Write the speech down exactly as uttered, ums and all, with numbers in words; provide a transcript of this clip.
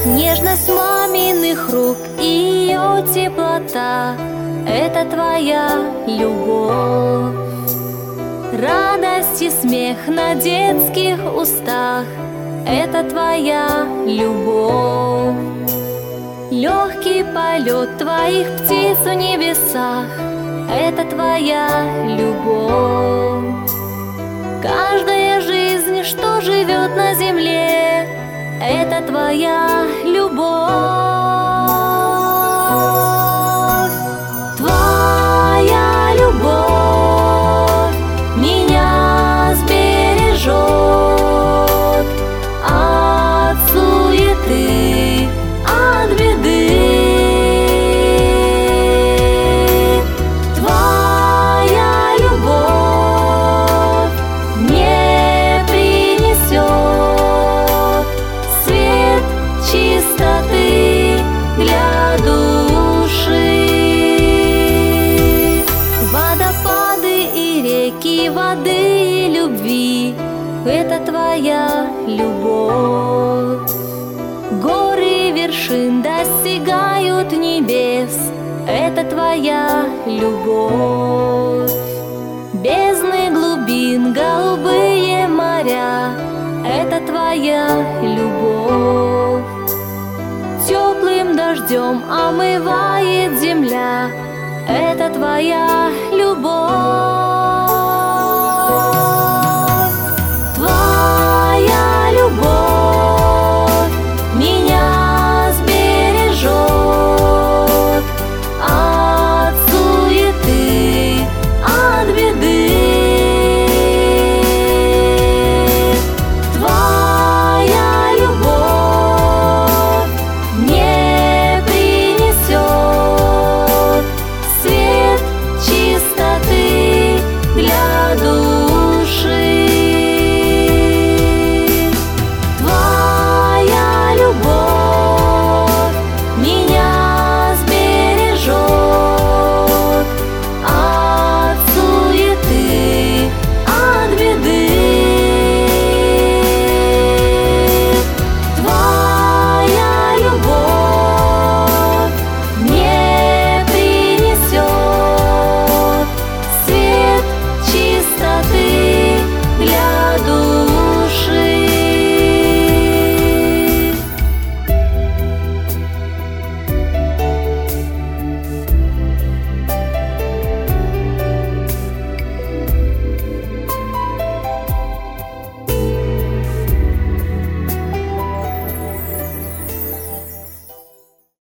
Нежность маминых рук и ее теплота — это твоя любовь. Радость и смех на детских устах — это твоя любовь. Легкий полет твоих птиц в небесах — это твоя любовь. Каждая жизнь, что живет на земле, это твоя любовь. Твоя любовь меня сбережет от суеты, от беды. Твоя любовь мне принесет свет чистоты для души. Водопады и реки воды и любви — это твоя любовь. Горы вершин достигают небес — это твоя любовь. Бездны глубин, голубые моря — это твоя любовь. Теплым дождем омывает земля — это твоя любовь.